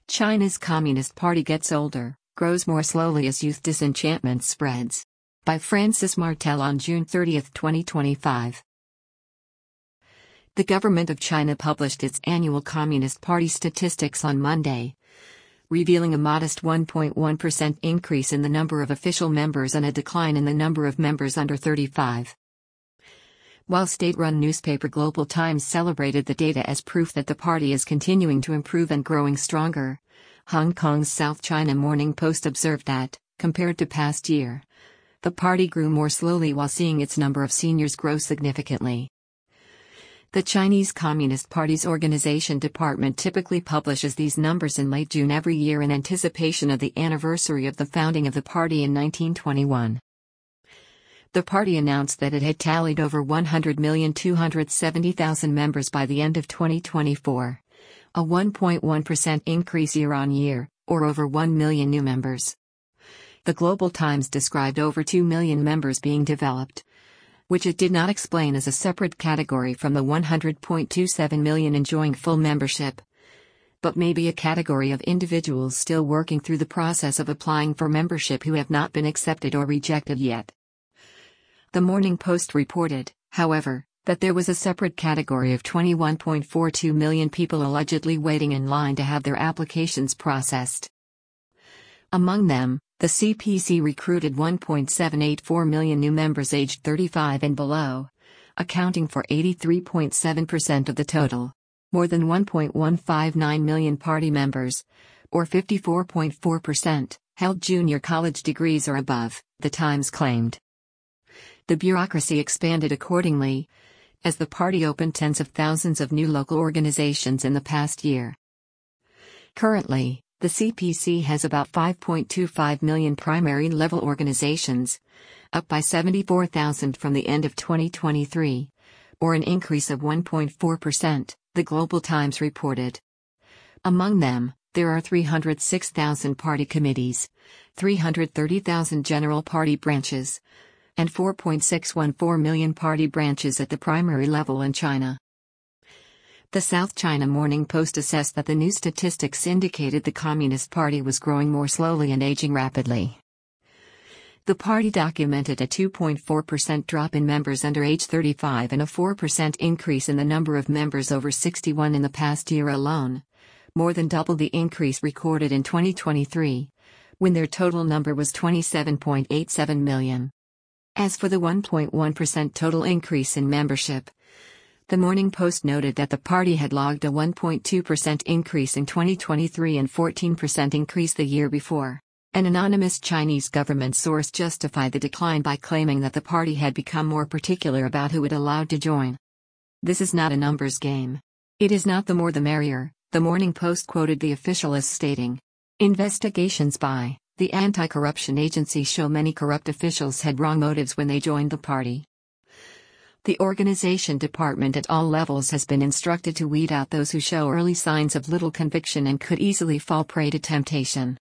China's Communist Party gets older, grows more slowly as youth disenchantment spreads. By Francis Martel on June 30, 2025. The government of China published its annual Communist Party statistics on Monday, revealing a modest 1.1% increase in the number of official members and a decline in the number of members under 35. While state-run newspaper Global Times celebrated the data as proof that the party is continuing to improve and growing stronger, Hong Kong's South China Morning Post observed that, compared to past year, the party grew more slowly while seeing its number of seniors grow significantly. The Chinese Communist Party's organization department typically publishes these numbers in late June every year in anticipation of the anniversary of the founding of the party in 1921. The party announced that it had tallied over 100,270,000 members by the end of 2024, a 1.1% increase year-on-year, or over 1 million new members. The Global Times described over 2 million members being developed, which it did not explain as a separate category from the 100.27 million enjoying full membership, but maybe a category of individuals still working through the process of applying for membership who have not been accepted or rejected yet. The Morning Post reported, however, that there was a separate category of 21.42 million people allegedly waiting in line to have their applications processed. Among them, the CPC recruited 1.784 million new members aged 35 and below, accounting for 83.7% of the total. More than 1.159 million party members, or 54.4%, held junior college degrees or above, the Times claimed. The bureaucracy expanded accordingly, as the party opened tens of thousands of new local organizations in the past year. Currently, the CPC has about 5.25 million primary-level organizations, up by 74,000 from the end of 2023, or an increase of 1.4%, the Global Times reported. Among them, there are 306,000 party committees, 330,000 general party branches, and 4.614 million party branches at the primary level in China. The South China Morning Post assessed that the new statistics indicated the Communist Party was growing more slowly and aging rapidly. The party documented a 2.4% drop in members under age 35 and a 4% increase in the number of members over 61 in the past year alone, more than double the increase recorded in 2023, when their total number was 27.87 million. As for the 1.1% total increase in membership, the Morning Post noted that the party had logged a 1.2% increase in 2023 and 14% increase the year before. An anonymous Chinese government source justified the decline by claiming that the party had become more particular about who it allowed to join. This is not a numbers game. It is not the more the merrier, the Morning Post quoted the official as stating. Investigations by the anti-corruption agency show many corrupt officials had wrong motives when they joined the party. The organization department at all levels has been instructed to weed out those who show early signs of little conviction and could easily fall prey to temptation.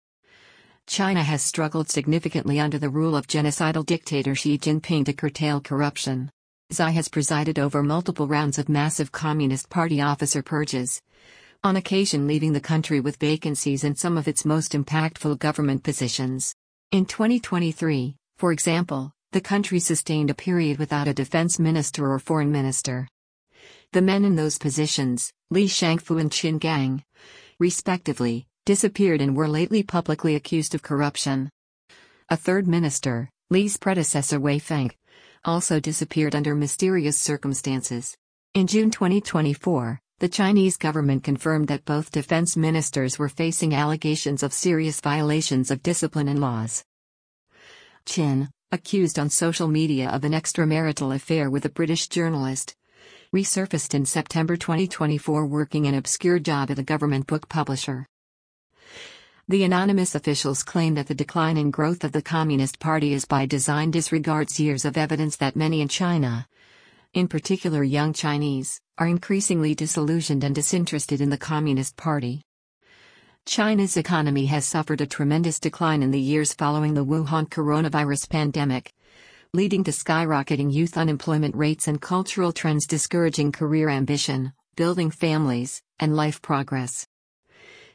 China has struggled significantly under the rule of genocidal dictator Xi Jinping to curtail corruption. Xi has presided over multiple rounds of massive Communist Party officer purges, on occasion leaving the country with vacancies in some of its most impactful government positions. In 2023, for example, the country sustained a period without a defense minister or foreign minister. The men in those positions, Li Shangfu and Qin Gang, respectively, disappeared and were lately publicly accused of corruption. A third minister, Li's predecessor Wei Feng, also disappeared under mysterious circumstances. In June 2024, the Chinese government confirmed that both defense ministers were facing allegations of serious violations of discipline and laws. Qin, accused on social media of an extramarital affair with a British journalist, resurfaced in September 2024 working an obscure job at a government book publisher. The anonymous officials claim that the decline in growth of the Communist Party is by design disregards years of evidence that many in China, in particular young Chinese, are increasingly disillusioned and disinterested in the Communist Party. China's economy has suffered a tremendous decline in the years following the Wuhan coronavirus pandemic, leading to skyrocketing youth unemployment rates and cultural trends discouraging career ambition, building families, and life progress.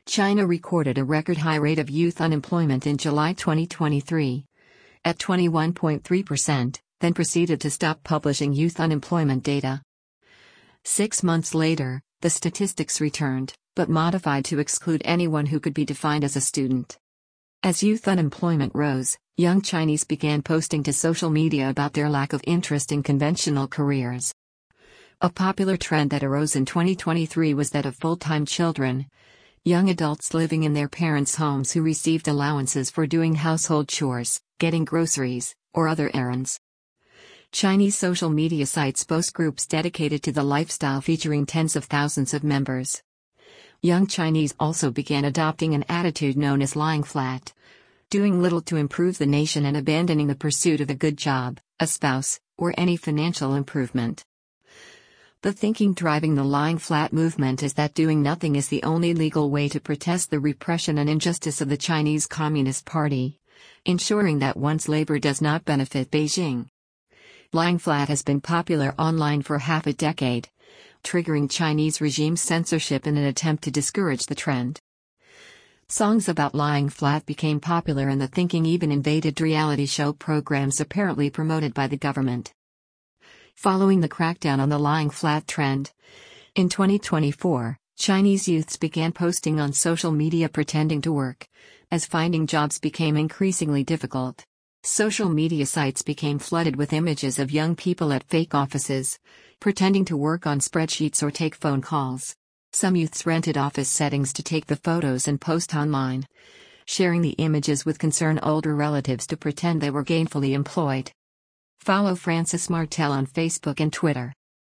China recorded a record high rate of youth unemployment in July 2023, at 21.3%, then proceeded to stop publishing youth unemployment data. 6 months later, the statistics returned, but modified to exclude anyone who could be defined as a student. As youth unemployment rose, young Chinese began posting to social media about their lack of interest in conventional careers. A popular trend that arose in 2023 was that of full-time children, young adults living in their parents' homes who received allowances for doing household chores, getting groceries, or other errands. Chinese social media sites boast groups dedicated to the lifestyle featuring tens of thousands of members. Young Chinese also began adopting an attitude known as lying flat, doing little to improve the nation and abandoning the pursuit of a good job, a spouse, or any financial improvement. The thinking driving the lying flat movement is that doing nothing is the only legal way to protest the repression and injustice of the Chinese Communist Party, ensuring that one's labor does not benefit Beijing. Lying flat has been popular online for half a decade, triggering Chinese regime censorship in an attempt to discourage the trend. Songs about lying flat became popular and the thinking even invaded reality show programs apparently promoted by the government. Following the crackdown on the lying flat trend, in 2024, Chinese youths began posting on social media pretending to work, as finding jobs became increasingly difficult. Social media sites became flooded with images of young people at fake offices, pretending to work on spreadsheets or take phone calls. Some youths rented office settings to take the photos and post online, sharing the images with concerned older relatives to pretend they were gainfully employed. Follow Francis Martel on Facebook and Twitter.